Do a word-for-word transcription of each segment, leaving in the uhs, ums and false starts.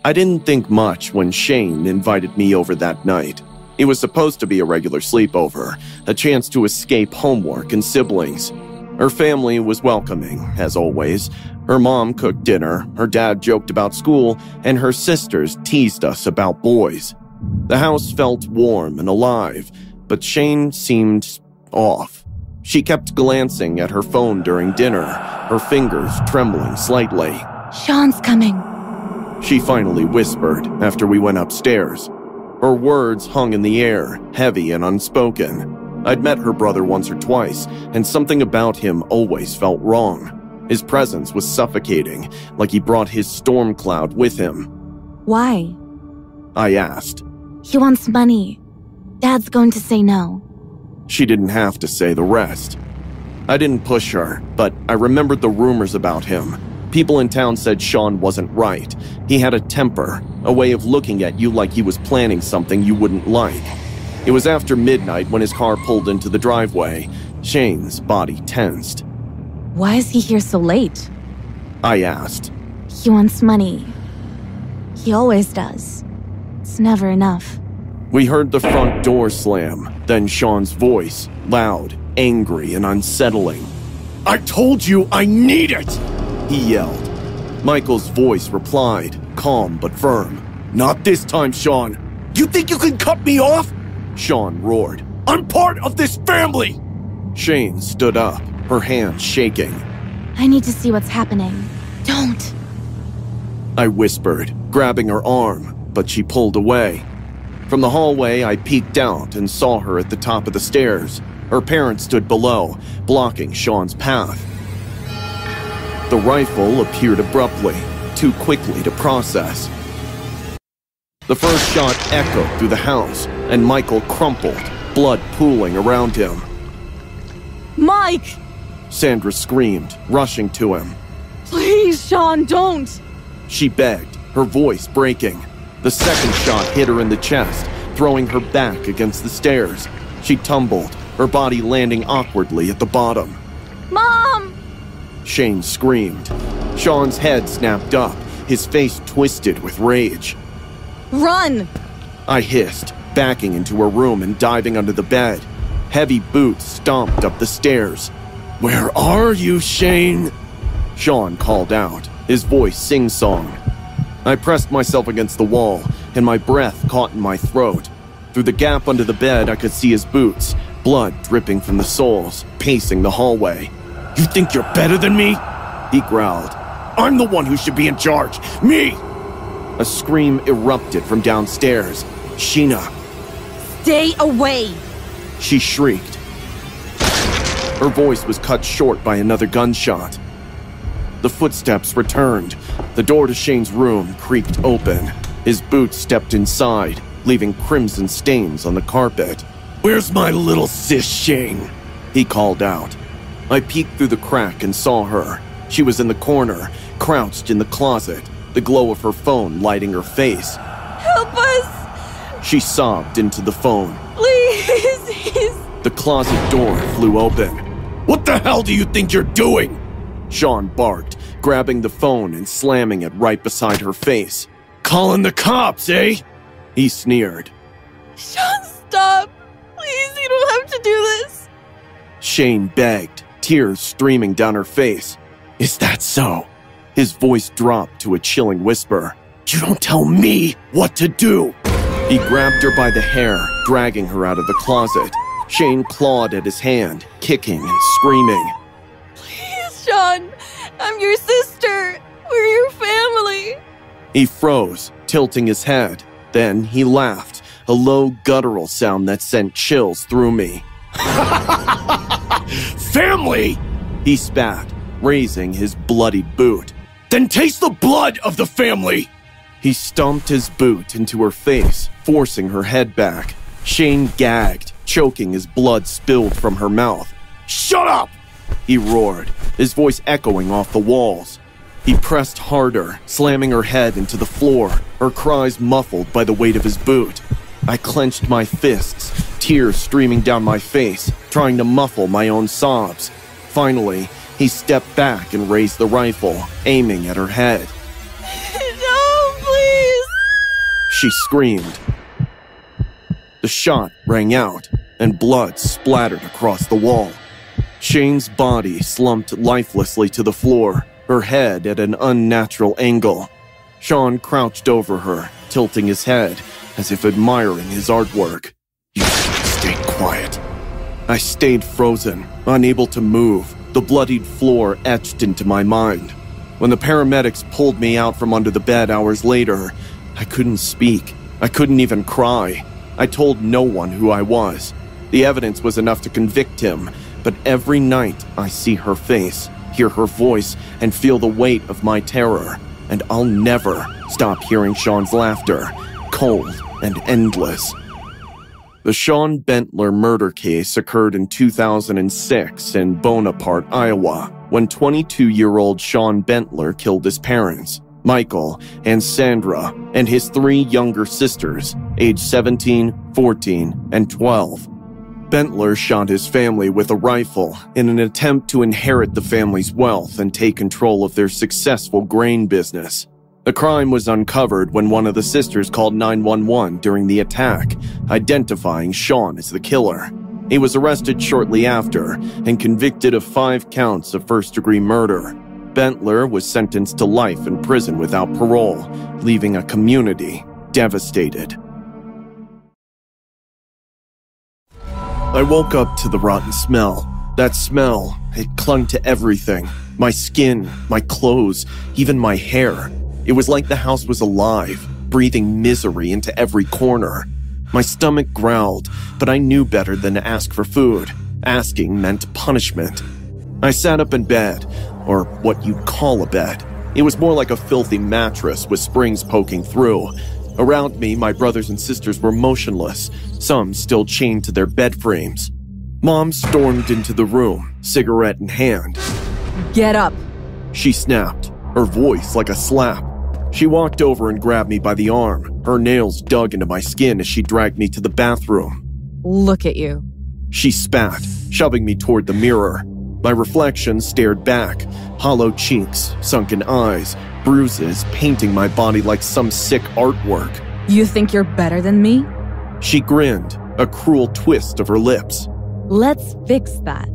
I didn't think much when Shane invited me over that night. It was supposed to be a regular sleepover, a chance to escape homework and siblings. Her family was welcoming, as always. Her mom cooked dinner, her dad joked about school, and her sisters teased us about boys. The house felt warm and alive, but Shane seemed off. She kept glancing at her phone during dinner, her fingers trembling slightly. "Sean's coming," she finally whispered after we went upstairs. Her words hung in the air, heavy and unspoken. I'd met her brother once or twice, and something about him always felt wrong. His presence was suffocating, like he brought his storm cloud with him. "Why?" I asked. "He wants money. Dad's going to say no." She didn't have to say the rest. I didn't push her, but I remembered the rumors about him. People in town said Sean wasn't right. He had a temper, a way of looking at you like he was planning something you wouldn't like. It was after midnight when his car pulled into the driveway. Shane's body tensed. "Why is he here so late?" I asked. "He wants money. He always does. It's never enough." We heard the front door slam, then Sean's voice, loud, angry, and unsettling. "I told you I need it!" he yelled. Michael's voice replied, calm but firm. "Not this time, Sean. You think you can cut me off?" Sean roared. "I'm part of this family!" Shane stood up, her hands shaking. "I need to see what's happening. Don't!" I whispered, grabbing her arm, but she pulled away. From the hallway, I peeked out and saw her at the top of the stairs. Her parents stood below, blocking Sean's path. The rifle appeared abruptly, too quickly to process. The first shot echoed through the house, and Michael crumpled, blood pooling around him. "Mike!" Sandra screamed, rushing to him. "Please, Sean, don't!" She begged, her voice breaking. The second shot hit her in the chest, throwing her back against the stairs. She tumbled, her body landing awkwardly at the bottom. "Mom!" Shane screamed. Sean's head snapped up, his face twisted with rage. "Run!" I hissed, backing into her room and diving under the bed. Heavy boots stomped up the stairs. "Where are you, Shane?" Sean called out, his voice sing-song. I pressed myself against the wall, and my breath caught in my throat. Through the gap under the bed, I could see his boots, blood dripping from the soles, pacing the hallway. "You think you're better than me?" he growled. "I'm the one who should be in charge. Me!" A scream erupted from downstairs. "Sheena!" "Stay away!" she shrieked. Her voice was cut short by another gunshot. The footsteps returned. The door to Shane's room creaked open. His boots stepped inside, leaving crimson stains on the carpet. "Where's my little sis, Shane?" he called out. I peeked through the crack and saw her. She was in the corner, crouched in the closet, the glow of her phone lighting her face. "Help us!" She sobbed into the phone. "Please, he's..." The closet door flew open. "What the hell do you think you're doing?" Sean barked, grabbing the phone and slamming it right beside her face. "Calling the cops, eh?" he sneered. "Sean, stop! Please, you don't have to do this!" Shane begged, tears streaming down her face. "Is that so?" His voice dropped to a chilling whisper. "You don't tell me what to do!" He grabbed her by the hair, dragging her out of the closet. Shane clawed at his hand, kicking and screaming. "Please, Sean! I'm your sister! We're your family!" He froze, tilting his head. Then he laughed, a low guttural sound that sent chills through me. "Family!" he spat, raising his bloodied boot. "Then taste the blood of the family!" He stomped his boot into her face, forcing her head back. Shane gagged, choking as blood spilled from her mouth. "Shut up!" he roared, his voice echoing off the walls. He pressed harder, slamming her head into the floor, her cries muffled by the weight of his boot. I clenched my fists, tears streaming down my face, trying to muffle my own sobs. Finally, he stepped back and raised the rifle, aiming at her head. "No, please! She screamed. The shot rang out, and blood splattered across the wall. Shane's body slumped lifelessly to the floor, her head at an unnatural angle. Sean crouched over her, tilting his head, as if admiring his artwork. You should have stayed quiet. I stayed frozen, unable to move, the bloodied floor etched into my mind. When the paramedics pulled me out from under the bed hours later, I couldn't speak. I couldn't even cry. I told no one who I was. The evidence was enough to convict him, but every night I see her face, hear her voice, and feel the weight of my terror. And I'll never stop hearing Sean's laughter, cold and endless. The Sean Bentler murder case occurred in two thousand six in Bonaparte, Iowa, when twenty-two-year-old Sean Bentler killed his parents, Michael and Sandra, and his three younger sisters, aged seventeen, fourteen, and twelve. Bentler shot his family with a rifle in an attempt to inherit the family's wealth and take control of their successful grain business. The crime was uncovered when one of the sisters called nine one one during the attack, identifying Sean as the killer. He was arrested shortly after and convicted of five counts of first-degree murder. Bentler was sentenced to life in prison without parole, leaving a community devastated. I woke up to the rotten smell. That smell, it clung to everything. My skin, my clothes, even my hair. It was like the house was alive, breathing misery into every corner. My stomach growled, but I knew better than to ask for food. Asking meant punishment. I sat up in bed, or what you'd call a bed. It was more like a filthy mattress with springs poking through. Around me, my brothers and sisters were motionless, some still chained to their bed frames. Mom stormed into the room, cigarette in hand. Get up, she snapped, her voice like a slap. She walked over and grabbed me by the arm, her nails dug into my skin as she dragged me to the bathroom. Look at you. She spat, shoving me toward the mirror. My reflection stared back, hollow cheeks, sunken eyes, bruises painting my body like some sick artwork. You think you're better than me? She grinned, a cruel twist of her lips. Let's fix that.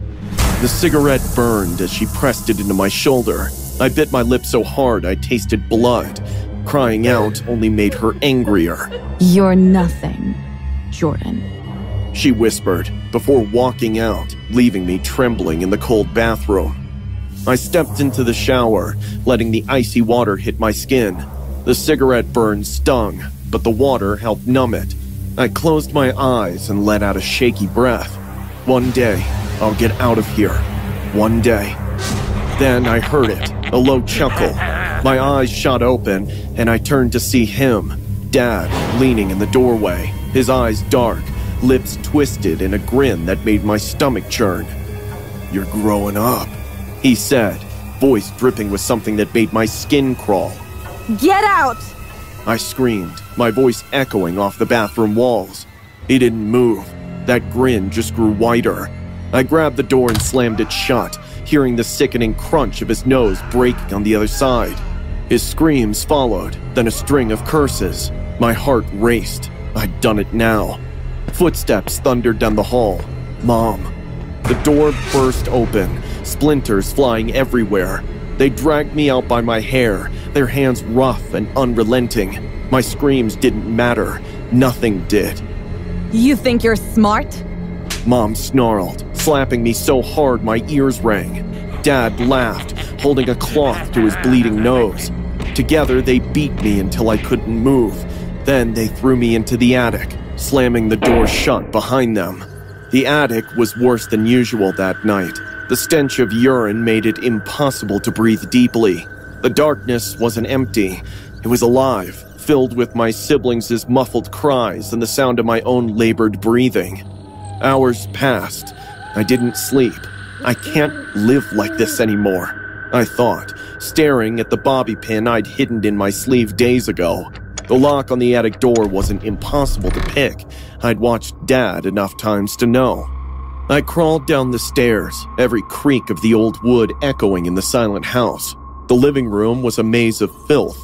The cigarette burned as she pressed it into my shoulder. I bit my lip so hard I tasted blood. Crying out only made her angrier. You're nothing, Jordan, she whispered, before walking out, leaving me trembling in the cold bathroom. I stepped into the shower, letting the icy water hit my skin. The cigarette burn stung, but the water helped numb it. I closed my eyes and let out a shaky breath. One day, I'll get out of here. One day. Then I heard it, a low chuckle. My eyes shot open, and I turned to see him, Dad, leaning in the doorway, his eyes dark, lips twisted in a grin that made my stomach churn. You're growing up, he said, voice dripping with something that made my skin crawl. Get out! I screamed, my voice echoing off the bathroom walls. He didn't move. That grin just grew wider. I grabbed the door and slammed it shut, hearing the sickening crunch of his nose breaking on the other side. His screams followed, then a string of curses. My heart raced. I'd done it now. Footsteps thundered down the hall. Mom. The door burst open, splinters flying everywhere. They dragged me out by my hair, their hands rough and unrelenting. My screams didn't matter. Nothing did. You think you're smart? Mom snarled, slapping me so hard my ears rang. Dad laughed, holding a cloth to his bleeding nose. Together, they beat me until I couldn't move. Then they threw me into the attic, slamming the door shut behind them. The attic was worse than usual that night. The stench of urine made it impossible to breathe deeply. The darkness wasn't empty. It was alive, filled with my siblings' muffled cries and the sound of my own labored breathing. Hours passed. I didn't sleep. I can't live like this anymore, I thought, staring at the bobby pin I'd hidden in my sleeve days ago. The lock on the attic door wasn't impossible to pick. I'd watched Dad enough times to know. I crawled down the stairs, every creak of the old wood echoing in the silent house. The living room was a maze of filth.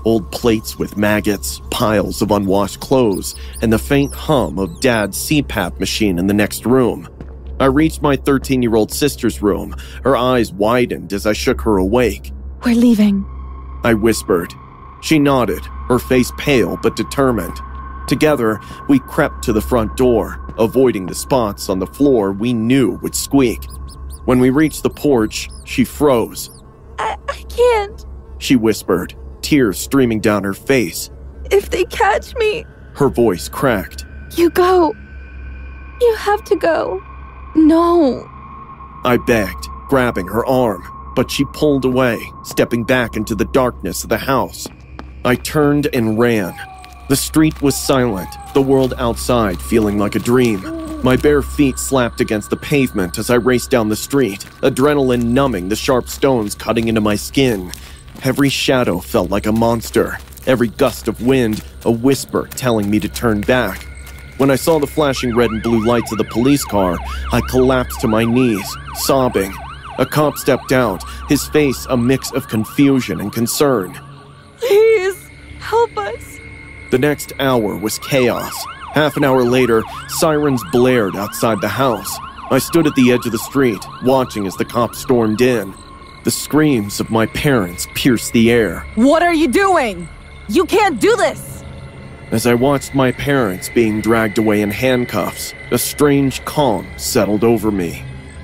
old plates with maggots, piles of unwashed clothes, and the faint hum of Dad's C PAP machine in the next room. I reached my thirteen-year-old sister's room. Her eyes widened as I shook her awake. We're leaving, I whispered. She nodded, her face pale but determined. Together, we crept to the front door, avoiding the spots on the floor we knew would squeak. When we reached the porch, she froze. I, I can't. She whispered, tears streaming down her face. If they catch me... Her voice cracked. You go. You have to go. No. I begged, grabbing her arm, but she pulled away, stepping back into the darkness of the house. I turned and ran. The street was silent, the world outside feeling like a dream. My bare feet slapped against the pavement as I raced down the street, adrenaline numbing the sharp stones cutting into my skin. Every shadow felt like a monster, every gust of wind a whisper telling me to turn back. When I saw the flashing red and blue lights of the police car, I collapsed to my knees, sobbing. A cop stepped out, his face a mix of confusion and concern. Please, help us. The next hour was chaos. Half an hour later, sirens blared outside the house. I stood at the edge of the street, watching as the cops stormed in. The screams of my parents pierced the air. What are you doing? You can't do this! As I watched my parents being dragged away in handcuffs, a strange calm settled over me.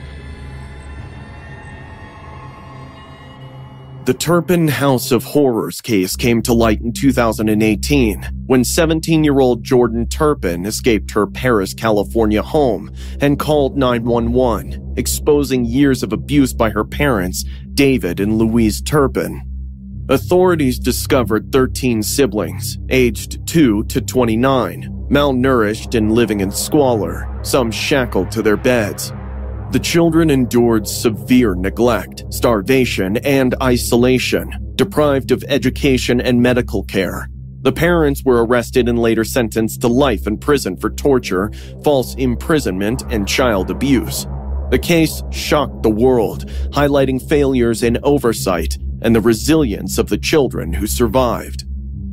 The Turpin House of Horrors case came to light in two thousand eighteen when seventeen-year-old Jordan Turpin escaped her Paris, California home and called nine one one, exposing years of abuse by her parents, David and Louise Turpin. Authorities discovered thirteen siblings, aged two to twenty-nine, malnourished and living in squalor, some shackled to their beds. The children endured severe neglect, starvation, and isolation, deprived of education and medical care. The parents were arrested and later sentenced to life in prison for torture, false imprisonment, and child abuse. The case shocked the world, highlighting failures in oversight and the resilience of the children who survived.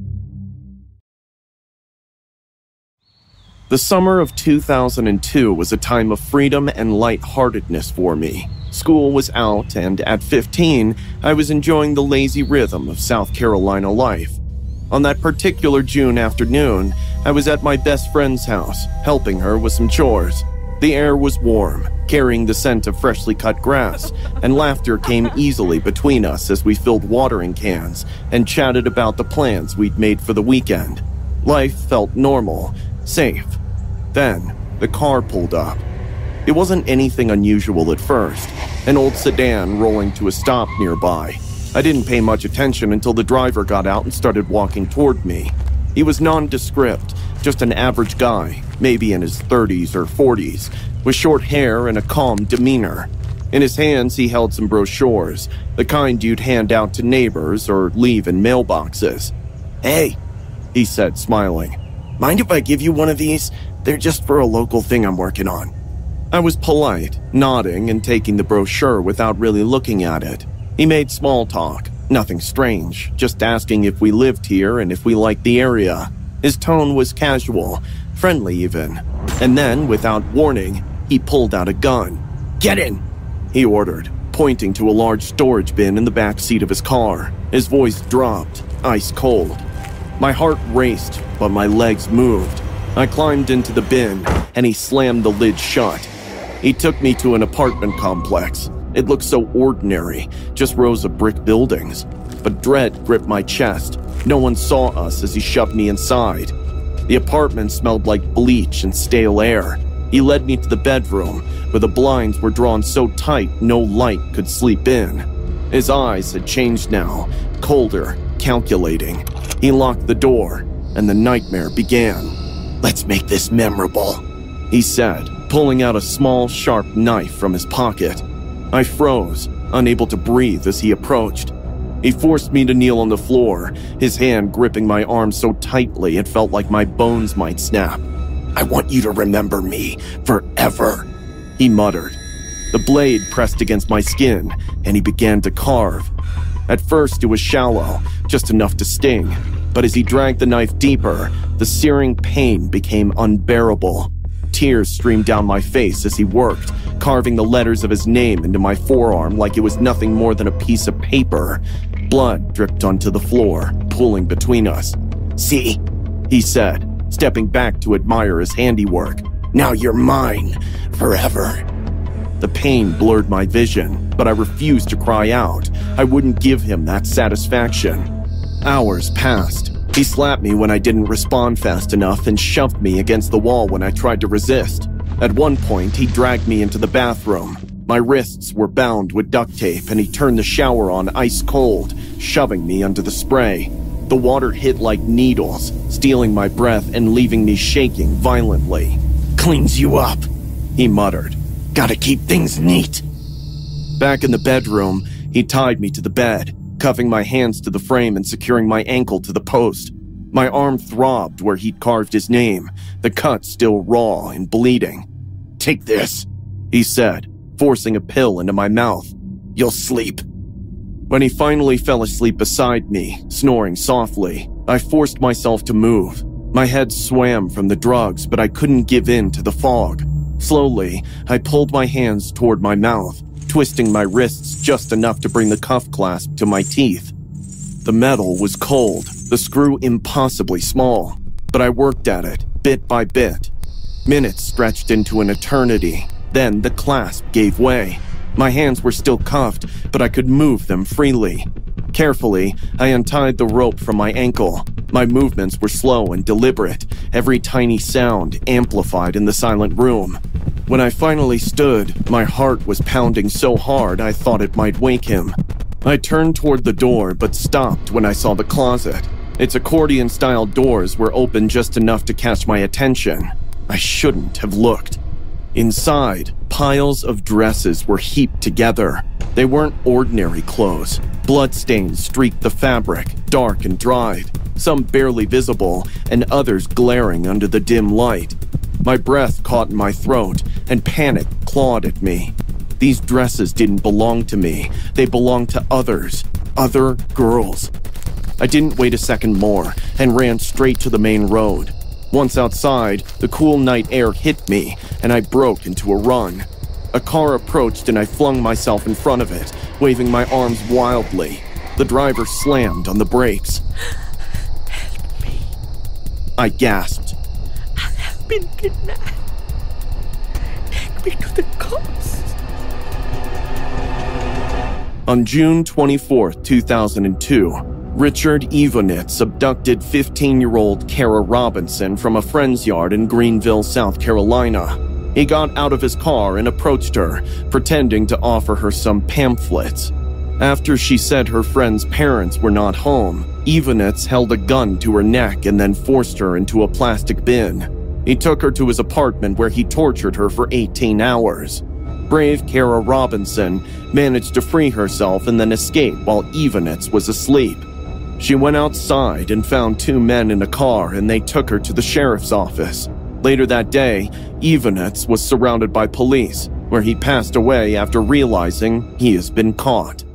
The summer of two thousand two was a time of freedom and lightheartedness for me. School was out, and at fifteen, I was enjoying the lazy rhythm of South Carolina life. On that particular June afternoon, I was at my best friend's house, helping her with some chores. The air was warm, carrying the scent of freshly cut grass, and laughter came easily between us as we filled watering cans and chatted about the plans we'd made for the weekend. Life felt normal, safe. Then, the car pulled up. It wasn't anything unusual at first, an old sedan rolling to a stop nearby. I didn't pay much attention until the driver got out and started walking toward me. He was nondescript, just an average guy, maybe in his thirties or forties, with short hair and a calm demeanor. In his hands, he held some brochures, the kind you'd hand out to neighbors or leave in mailboxes. "Hey," he said, smiling. "Mind if I give you one of these? They're just for a local thing I'm working on." I was polite, nodding and taking the brochure without really looking at it. He made small talk, nothing strange, just asking if we lived here and if we liked the area. His tone was casual, friendly even. And then, without warning, he pulled out a gun. "Get in," he ordered, pointing to a large storage bin in the back seat of his car. His voice dropped, ice cold. My heart raced, but my legs moved. I climbed into the bin, and he slammed the lid shut. He took me to an apartment complex. It looked so ordinary, just rows of brick buildings. But dread gripped my chest. No one saw us as he shoved me inside. The apartment smelled like bleach and stale air. He led me to the bedroom, where the blinds were drawn so tight no light could sleep in. His eyes had changed now, colder, calculating. He locked the door, and the nightmare began. "Let's make this memorable," he said, pulling out a small, sharp knife from his pocket. I froze, unable to breathe as he approached. He forced me to kneel on the floor, his hand gripping my arm so tightly it felt like my bones might snap. "I want you to remember me forever," he muttered. The blade pressed against my skin, and he began to carve. At first, it was shallow, just enough to sting. But as he dragged the knife deeper, the searing pain became unbearable. Tears streamed down my face as he worked, carving the letters of his name into my forearm like it was nothing more than a piece of paper. Blood dripped onto the floor, pooling between us. "See?" he said, stepping back to admire his handiwork. "Now you're mine, forever." The pain blurred my vision, but I refused to cry out. I wouldn't give him that satisfaction. Hours passed. He slapped me when I didn't respond fast enough and shoved me against the wall when I tried to resist. At one point, he dragged me into the bathroom. My wrists were bound with duct tape, and he turned the shower on ice cold, shoving me under the spray. The water hit like needles, stealing my breath and leaving me shaking violently. "Cleans you up," he muttered. "Gotta keep things neat." Back in the bedroom, he tied me to the bed, cuffing my hands to the frame and securing my ankle to the post. My arm throbbed where he'd carved his name, the cut still raw and bleeding. "Take this," he said, forcing a pill into my mouth. "You'll sleep." When he finally fell asleep beside me, snoring softly, I forced myself to move. My head swam from the drugs, but I couldn't give in to the fog. Slowly, I pulled my hands toward my mouth, twisting my wrists just enough to bring the cuff clasp to my teeth. The metal was cold, the screw impossibly small, but I worked at it, bit by bit. Minutes stretched into an eternity. Then the clasp gave way. My hands were still cuffed, but I could move them freely. Carefully, I untied the rope from my ankle. My movements were slow and deliberate, every tiny sound amplified in the silent room. When I finally stood, my heart was pounding so hard I thought it might wake him. I turned toward the door, but stopped when I saw the closet. Its accordion-style doors were open just enough to catch my attention. I shouldn't have looked. Inside, piles of dresses were heaped together. They weren't ordinary clothes. Bloodstains streaked the fabric, dark and dried, some barely visible, and others glaring under the dim light. My breath caught in my throat, and panic clawed at me. These dresses didn't belong to me. They belonged to others, other girls. I didn't wait a second more, and ran straight to the main road. Once outside, the cool night air hit me, and I broke into a run. A car approached and I flung myself in front of it, waving my arms wildly. The driver slammed on the brakes. "Help me. I gasped. I have been kidnapped. Take me to the cops." On June twenty-fourth, two thousand two, Richard Evonitz abducted fifteen-year-old Kara Robinson from a friend's yard in Greenville, South Carolina. He got out of his car and approached her, pretending to offer her some pamphlets. After she said her friend's parents were not home, Evonitz held a gun to her neck and then forced her into a plastic bin. He took her to his apartment where he tortured her for eighteen hours. Brave Kara Robinson managed to free herself and then escape while Evonitz was asleep. She went outside and found two men in a car, and they took her to the sheriff's office. Later that day, Evonitz was surrounded by police, where he passed away after realizing he has been caught.